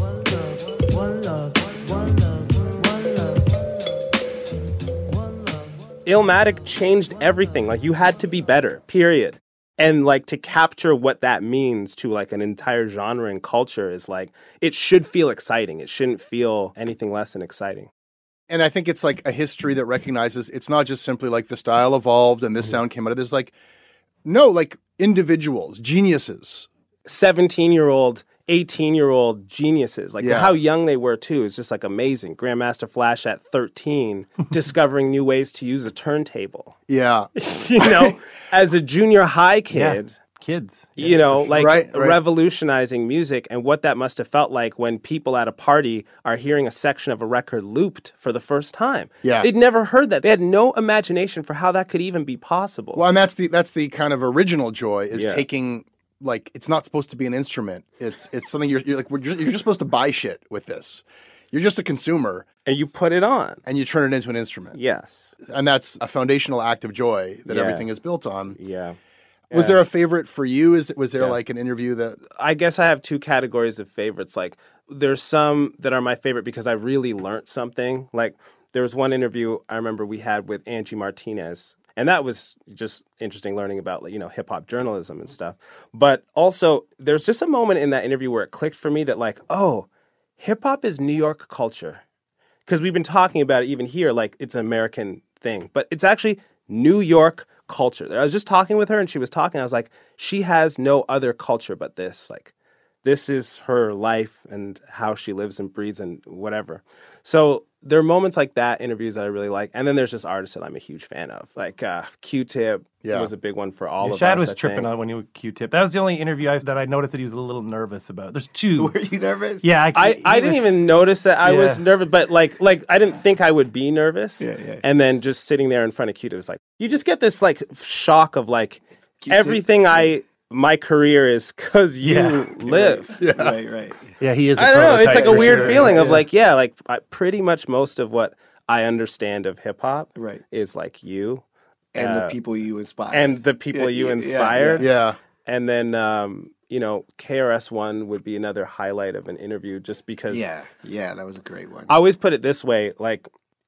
Speaker 12: Illmatic changed everything. Like, you had to be better, period. And, like, to capture what that means to, like, an entire genre and culture is, like, it should feel exciting. It shouldn't feel anything less than exciting.
Speaker 3: And I think it's like a history that recognizes it's not just simply like the style evolved and this
Speaker 12: Mm-hmm.
Speaker 3: sound came out of this. Like, no, like individuals, geniuses.
Speaker 12: seventeen-year-old, eighteen-year-old geniuses. Like,
Speaker 3: Yeah.
Speaker 12: how young they were, too, is just, like, amazing. Grandmaster Flash at thirteen, discovering new ways to use a turntable.
Speaker 3: Yeah.
Speaker 12: You know, as a junior high kid...
Speaker 10: Kids.
Speaker 12: You know, like
Speaker 3: Right, right.
Speaker 12: revolutionizing music and what that must have felt like when people at a party are hearing a section of a record looped for the first time.
Speaker 3: Yeah.
Speaker 12: They'd never heard that. They had no imagination for how that could even be possible.
Speaker 3: Well, and that's the that's the kind of original joy is
Speaker 12: Yeah.
Speaker 3: taking like it's not supposed to be an instrument. It's it's something you're, you're like we're just, you're just supposed to buy shit with this. You're just a consumer,
Speaker 12: and you put it on,
Speaker 3: and you turn it into an instrument.
Speaker 12: Yes,
Speaker 3: and that's a foundational act of joy that
Speaker 12: Yeah.
Speaker 3: everything is built on.
Speaker 12: Yeah.
Speaker 3: Was
Speaker 12: Yeah.
Speaker 3: there a favorite for you? Is was there
Speaker 12: Yeah.
Speaker 3: like an interview that
Speaker 12: I guess I have two categories of favorites. Like, there's some that are my favorite because I really learned something. Like, there was one interview I remember we had with Angie Martinez, and that was just interesting learning about, like, you know, hip hop journalism and stuff. But also, there's just a moment in that interview where it clicked for me that, like, oh, hip hop is New York culture. Because we've been talking about it even here, like, it's an American thing, but it's actually New York culture. I was just talking with her and she was talking. I was like, she has no other culture but this. Like, this is her life and how she lives and breathes and whatever. So there are moments like that, interviews that I really like. And then there's just artists that I'm a huge fan of. Like uh, Q-Tip
Speaker 3: Yeah.
Speaker 12: was a big one for all
Speaker 10: Yeah,
Speaker 12: of
Speaker 10: Shad
Speaker 12: us.
Speaker 10: was
Speaker 12: I
Speaker 10: tripping
Speaker 12: think.
Speaker 10: on when you were Q-Tip. That was the only interview I, that I noticed that he was a little nervous about. There's two.
Speaker 11: Were you nervous?
Speaker 10: Yeah, I,
Speaker 12: I,
Speaker 10: he
Speaker 12: I didn't
Speaker 10: was-
Speaker 12: even notice that I was
Speaker 10: Yeah.
Speaker 12: nervous, but like like I didn't think I would be nervous.
Speaker 11: Yeah, yeah.
Speaker 12: And then just sitting there in front of Q-Tip was like, you just get this like shock of like
Speaker 11: Q-Tip?
Speaker 12: everything I my career is because you
Speaker 10: Yeah.
Speaker 12: live.
Speaker 3: Yeah.
Speaker 11: Right, right.
Speaker 10: Yeah, he is. A
Speaker 12: I don't know. It's
Speaker 10: prototype
Speaker 12: like a
Speaker 10: for
Speaker 12: weird
Speaker 10: sure.
Speaker 12: feeling of
Speaker 10: Yeah.
Speaker 12: like, yeah, like I, pretty much most of what I understand of hip hop
Speaker 11: Right.
Speaker 12: is like you
Speaker 11: And
Speaker 12: uh,
Speaker 11: the people you inspire.
Speaker 12: and the people
Speaker 11: Yeah,
Speaker 12: you
Speaker 11: yeah, yeah,
Speaker 12: inspired.
Speaker 3: Yeah.
Speaker 12: And then um, you know, K R S One would be another highlight of an interview just because
Speaker 11: Yeah, yeah, that was a great one.
Speaker 12: I always put it this way, like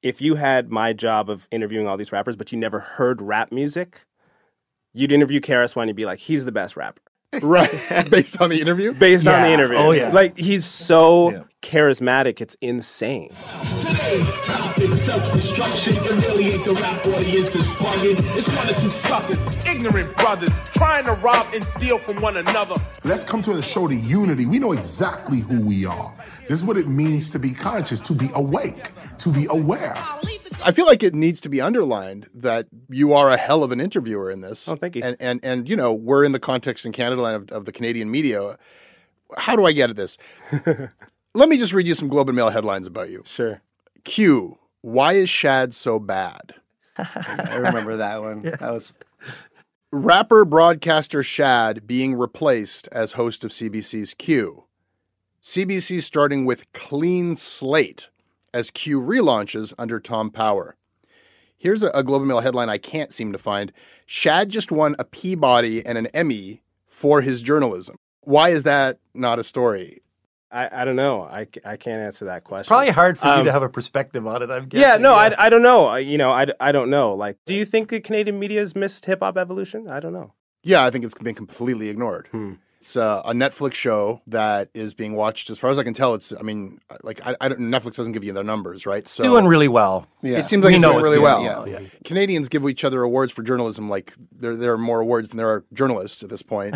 Speaker 12: if you had my job of interviewing all these rappers, but you never heard rap music, you'd interview K R S One and you'd be like, he's the best rapper.
Speaker 3: Right. Based on the interview?
Speaker 12: Based
Speaker 3: Yeah.
Speaker 12: on the interview.
Speaker 3: Oh, yeah.
Speaker 12: Like, he's so charismatic, it's insane.
Speaker 2: Today's topic, self-destruction. Humiliate the rap audience is bugging. It's one or two suckers, ignorant brothers, trying to rob and steal from one another.
Speaker 17: Let's come to the show to unity. We know exactly who we are. This is what it means to be conscious, to be awake, to be aware.
Speaker 3: I feel like it needs to be underlined that you are a hell of an interviewer in this.
Speaker 12: Oh, thank you.
Speaker 3: And, and, and you know, we're in the context in Canada of, of the Canadian media. How do I get at this? Let me just read you some Globe and Mail headlines about you.
Speaker 12: Sure.
Speaker 3: Q, why is Shad so bad?
Speaker 11: I remember that one. That was
Speaker 3: Rapper broadcaster Shad being replaced as host of C B C's Q. C B C starting with clean slate as Q relaunches under Tom Power. Here's a, a Globe and Mail headline I can't seem to find. Shad just won a Peabody and an Emmy for his journalism. Why is that not a story?
Speaker 12: I, I don't know. I, I can't answer that question.
Speaker 10: Probably hard for you
Speaker 12: Um,
Speaker 10: to have a perspective on it, I'm guessing.
Speaker 12: Yeah, no, I, I don't know. I, you know, I, I don't know. Like, do you think the Canadian media has missed hip-hop evolution? I don't know.
Speaker 3: Yeah, I think it's been completely ignored.
Speaker 12: Hmm.
Speaker 3: It's uh, a Netflix show that is being watched. As far as I can tell, it's, I mean, like, I, I don't, Netflix doesn't give you their numbers, right? So
Speaker 10: doing really well.
Speaker 11: Yeah.
Speaker 3: It seems like
Speaker 10: We
Speaker 3: it's
Speaker 10: know
Speaker 3: doing
Speaker 10: it's
Speaker 3: really
Speaker 10: doing
Speaker 3: well.
Speaker 10: well, yeah.
Speaker 3: Canadians give each other awards for journalism like there, there are more awards than there are journalists at this point.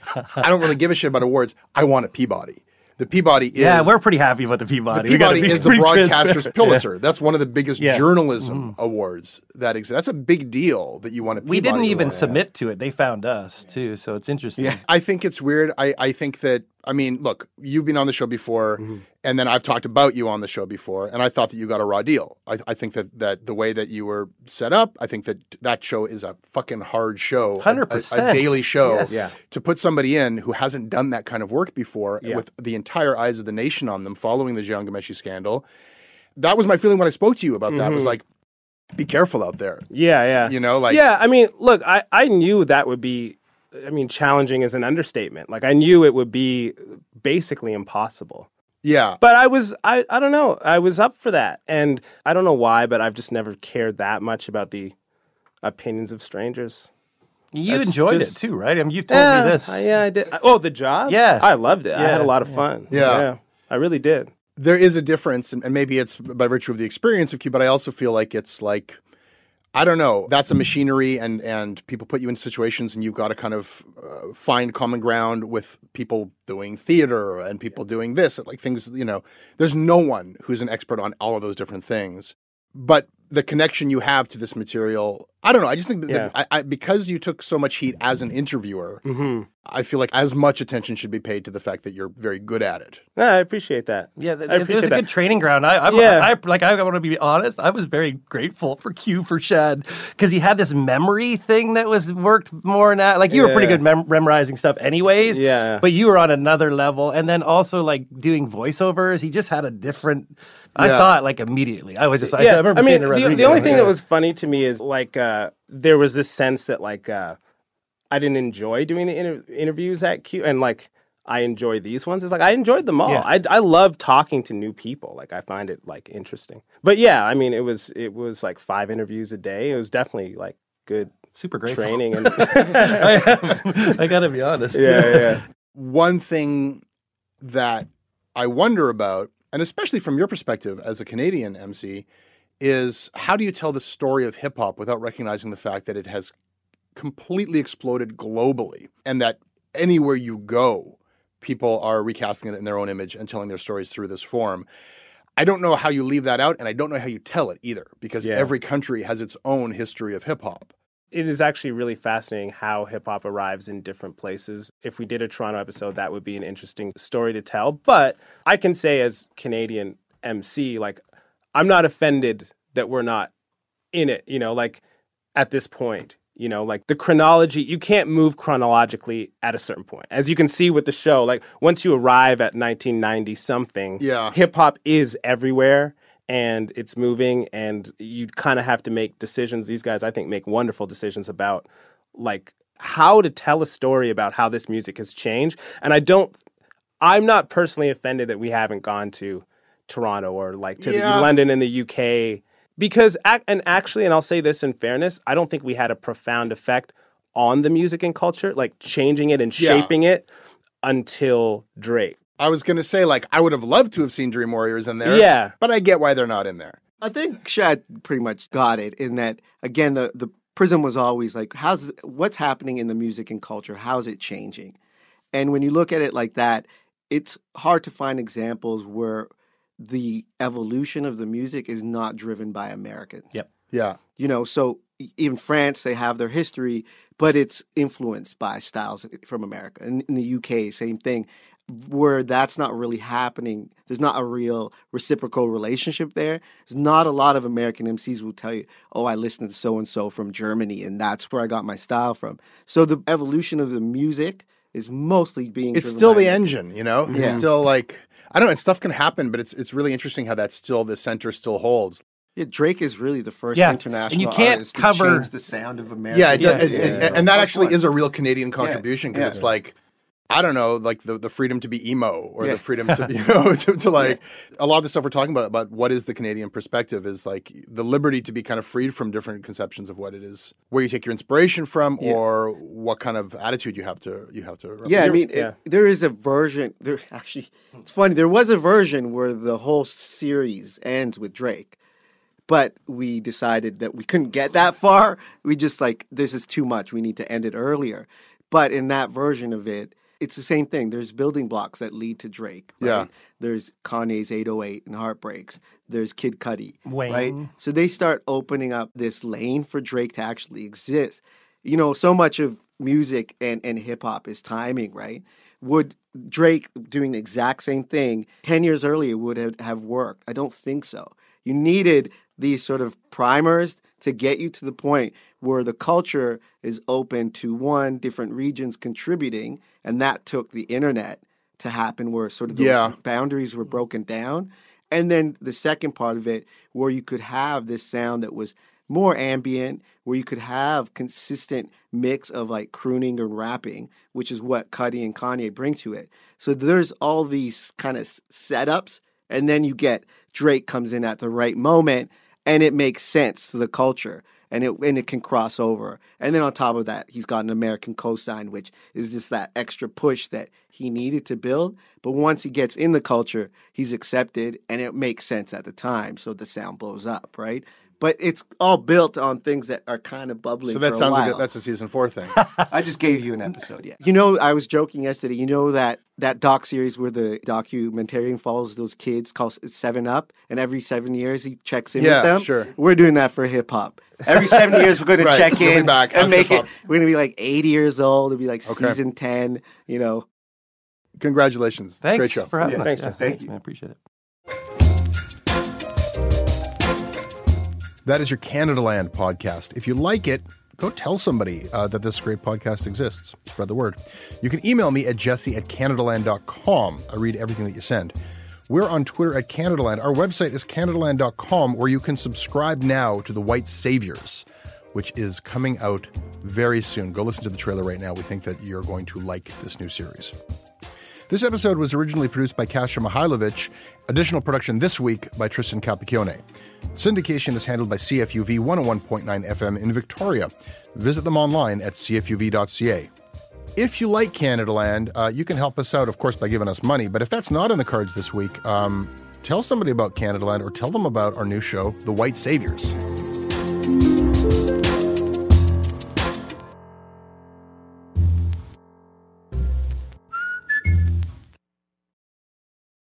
Speaker 3: I don't really give a shit about awards. I want a Peabody. The Peabody is...
Speaker 10: Yeah, we're pretty happy with the Peabody.
Speaker 3: The
Speaker 10: We gotta
Speaker 3: Peabody
Speaker 10: be
Speaker 3: is the
Speaker 10: pretty
Speaker 3: broadcaster's
Speaker 10: transparent.
Speaker 3: Pulitzer.
Speaker 10: Yeah.
Speaker 3: That's one of the biggest
Speaker 10: Yeah.
Speaker 3: journalism
Speaker 10: Mhm.
Speaker 3: awards that exist. That's a big deal that you want a Peabody
Speaker 10: We didn't even
Speaker 3: award.
Speaker 10: submit to it. They found us, too, so it's interesting.
Speaker 3: I think it's weird. I, I think that, I mean, look, you've been on the show before,
Speaker 10: Mm-hmm.
Speaker 3: and then I've talked about you on the show before, and I thought that you got a raw deal. I, I think that, that the way that you were set up, I think that that show is a fucking hard show.
Speaker 10: one hundred
Speaker 3: a-
Speaker 10: percent.
Speaker 3: A, daily show.
Speaker 10: Yes. Yeah.
Speaker 3: To put somebody in who hasn't done that kind of work before,
Speaker 12: Yeah.
Speaker 3: with the entire eyes of the nation on them following the Jian Ghomeshi scandal, that was my feeling when I spoke to you about that. Was
Speaker 12: Mhm.
Speaker 3: like, be careful out there.
Speaker 12: Yeah, yeah.
Speaker 3: You know, like...
Speaker 12: yeah, I mean, look, I, I knew that would be, I mean, challenging is an understatement. Like, I knew it would be basically impossible.
Speaker 3: Yeah.
Speaker 12: But I was, I, I don't know, I was up for that. And I don't know why, but I've just never cared that much about the opinions of strangers.
Speaker 10: You
Speaker 12: That's
Speaker 10: enjoyed
Speaker 12: just-
Speaker 10: it, too, right? I mean, you've told
Speaker 12: yeah,
Speaker 10: me this.
Speaker 12: I- yeah, I did. Oh, the job?
Speaker 10: Yeah.
Speaker 12: I loved it. I had a
Speaker 10: Yeah,
Speaker 12: lot of
Speaker 10: yeah.
Speaker 12: fun.
Speaker 3: Yeah.
Speaker 12: I really did.
Speaker 3: There is a difference, and and maybe it's by virtue of the experience of Q, but I also feel like it's like, I don't know, that's a machinery, and, and people put you in situations, and you've got to kind of uh, find common ground with people doing theater and people doing this, like things, you know, there's no one who's an expert on all of those different things. But the connection you have to this material, I don't know, I just think that,
Speaker 12: Yeah.
Speaker 3: that I, I, because you took so much heat as an interviewer,
Speaker 12: Mm-hmm.
Speaker 3: I feel like as much attention should be paid to the fact that you're very good at it.
Speaker 12: No, I appreciate that.
Speaker 10: Yeah, th-
Speaker 12: I
Speaker 10: it was
Speaker 12: appreciate
Speaker 10: a
Speaker 12: that.
Speaker 10: good training ground. I, I'm,
Speaker 12: Yeah.
Speaker 10: I, I like. I want to be honest. I was very grateful for Q for Shad because he had this memory thing that was worked more now. Like you were pretty
Speaker 12: Yeah.
Speaker 10: good mem- memorizing stuff, anyways.
Speaker 12: Yeah.
Speaker 10: But you were on another level, and then also like doing voiceovers. He just had a different. I
Speaker 3: Yeah.
Speaker 10: saw it like immediately. I was just. I,
Speaker 12: yeah,
Speaker 10: I remember
Speaker 12: I mean,
Speaker 10: seeing the,
Speaker 12: the,
Speaker 10: Rodrigo.
Speaker 12: the only thing
Speaker 10: Yeah.
Speaker 12: that was funny to me is like uh, there was this sense that like uh, I didn't enjoy doing the inter- interviews at Q, and like I enjoy these ones. It's like I enjoyed them all.
Speaker 10: Yeah.
Speaker 12: I I love talking to new people. Like I find it like interesting. But yeah, I mean, it was it was like five interviews a day. It was definitely like good,
Speaker 10: super grateful.
Speaker 12: training and
Speaker 10: I, I gotta be honest.
Speaker 12: yeah, yeah.
Speaker 3: One thing that I wonder about, and especially from your perspective as a Canadian M C, is how do you tell the story of hip hop without recognizing the fact that it has completely exploded globally and that anywhere you go, people are recasting it in their own image and telling their stories through this form. I don't know how you leave that out, and I don't know how you tell it either, because
Speaker 12: Yeah.
Speaker 3: every country has its own history of hip hop.
Speaker 12: It is actually really fascinating how hip hop arrives in different places. If we did a Toronto episode, that would be an interesting story to tell. But I can say, as Canadian M C, like, I'm not offended that we're not in it, you know, like at this point. You know, like the chronology, you can't move chronologically at a certain point. As you can see with the show, like once you arrive at nineteen ninety something,
Speaker 3: Yeah.
Speaker 12: hip hop is everywhere and it's moving, and you kind of have to make decisions. These guys, I think, make wonderful decisions about like how to tell a story about how this music has changed. And I don't, I'm not personally offended that we haven't gone to Toronto or like to
Speaker 3: Yeah.
Speaker 12: the, London and the U K Because, ac- and actually, and I'll say this in fairness, I don't think we had a profound effect on the music and culture, like changing it and
Speaker 3: Yeah.
Speaker 12: shaping it until Drake.
Speaker 3: I was going to say, like, I would have loved to have seen Dream Warriors in there.
Speaker 12: Yeah.
Speaker 3: But I get why they're not in there.
Speaker 11: I think Shad pretty much got it in that, again, the, the prism was always like, how's what's happening in the music and culture? How's it changing? And when you look at it like that, it's hard to find examples where the evolution of the music is not driven by Americans.
Speaker 10: Yep.
Speaker 3: Yeah.
Speaker 11: You know, so e- even France, they have their history, but it's influenced by styles from America. And in the U K, same thing, where that's not really happening. There's not a real reciprocal relationship there. There's not a lot of American M Cs who will tell you, oh, I listened to so-and-so from Germany, and that's where I got my style from. So the evolution of the music is mostly being
Speaker 3: It's
Speaker 11: driven
Speaker 3: still
Speaker 11: by
Speaker 3: the
Speaker 11: America.
Speaker 3: engine, you know? It's
Speaker 11: Yeah.
Speaker 3: still like, I don't know, and stuff can happen, but it's it's really interesting how that's still, the center still holds.
Speaker 11: Yeah, Drake is really the first
Speaker 10: Yeah,
Speaker 11: international
Speaker 10: and you can't
Speaker 11: artist
Speaker 10: cover-
Speaker 11: to change the sound of America.
Speaker 3: Yeah, it does,
Speaker 10: Yeah,
Speaker 3: it's-
Speaker 10: yeah,
Speaker 3: it's-
Speaker 10: yeah.
Speaker 3: and that
Speaker 11: First
Speaker 3: actually
Speaker 11: one.
Speaker 3: is a real Canadian contribution because
Speaker 11: yeah.
Speaker 3: it's like, I don't know, like the, the freedom to be emo or
Speaker 11: Yeah.
Speaker 3: the freedom to, you know, to, to like, a lot of the stuff we're talking about, about what is the Canadian perspective is like the liberty to be kind of freed from different conceptions of what it is, where you take your inspiration from
Speaker 11: Yeah.
Speaker 3: or what kind of attitude you have to, you have to.
Speaker 11: Yeah, I
Speaker 3: represent.
Speaker 11: mean, it- there is a version. There actually, it's funny. There was a version where the whole series ends with Drake, but we decided that we couldn't get that far. We just like this is too much. We need to end it earlier. But in that version of it, it's the same thing. There's building blocks that lead to Drake. Right?
Speaker 3: Yeah.
Speaker 11: There's Kanye's eight oh eight and Heartbreaks. There's Kid Cudi.
Speaker 10: Wayne.
Speaker 11: Right. So they start opening up this lane for Drake to actually exist. You know, so much of music and, and hip hop is timing, right? Would Drake doing the exact same thing ten years earlier would have, have worked? I don't think so. You needed these sort of primers to get you to the point where the culture is open to one, different regions contributing, and that took the internet to happen where sort of those
Speaker 3: Yeah.
Speaker 11: boundaries were broken down. And then the second part of it, where you could have this sound that was more ambient, where you could have consistent mix of like crooning and rapping, which is what Cudi and Kanye bring to it. So there's all these kind of setups, and then you get Drake comes in at the right moment, and it makes sense to the culture, and it and it can cross over. And then on top of that, he's got an American cosign, which is just that extra push that he needed to build. But once he gets in the culture, he's accepted, and it makes sense at the time, so the sound blows up, right? But it's all built on things that are kind of bubbling.
Speaker 3: So that
Speaker 11: for a
Speaker 3: sounds
Speaker 11: while.
Speaker 3: like a, that's a season four thing.
Speaker 11: I just gave you an episode, yeah. You know, I was joking yesterday. You know that that doc series where the documentarian follows those kids called Seven Up, and every seven years he checks in
Speaker 3: Yeah,
Speaker 11: with them?
Speaker 3: sure.
Speaker 11: We're doing that for hip hop. Every seven years we're going to
Speaker 3: Right,
Speaker 11: check
Speaker 3: we'll be
Speaker 11: in
Speaker 3: back
Speaker 11: and
Speaker 3: as
Speaker 11: make it.
Speaker 3: hip-hop.
Speaker 11: We're going to be like eighty years old. It'll be like
Speaker 3: Okay.
Speaker 11: season ten, you know.
Speaker 3: Congratulations. It's a
Speaker 10: Thanks
Speaker 3: great show.
Speaker 10: for having
Speaker 11: Yeah,
Speaker 10: us.
Speaker 11: thanks,
Speaker 10: Yeah,
Speaker 11: Jesse. Thank you.
Speaker 10: I appreciate it.
Speaker 3: That is your Canada Land podcast. If you like it, go tell somebody uh, that this great podcast exists. Spread the word. You can email me at jesse at canadaland dot com. I read everything that you send. We're on Twitter at Canadaland. Our website is canadaland dot com, where you can subscribe now to The White Saviors, which is coming out very soon. Go listen to the trailer right now. We think that you're going to like this new series. This episode was originally produced by Kasia Mihailovich. Additional production this week by Tristan Capicchione. Syndication is handled by C F U V one oh one point nine F M in Victoria. Visit them online at c f u v dot c a. If you like Canada Land, uh, you can help us out, of course, by giving us money. But if that's not in the cards this week, um, tell somebody about Canada Land or tell them about our new show, The White Saviors.